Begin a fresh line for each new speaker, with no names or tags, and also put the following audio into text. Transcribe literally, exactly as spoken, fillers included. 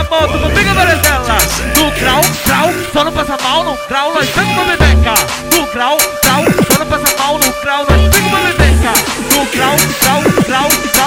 na moto, não fica varejela. No grau, grau, só não passa mal. No grau, nós pega uma bebeca. No grau, grau, só não passa mal. No grau, nós pega uma bebeca. No grau, grau, grau, grau.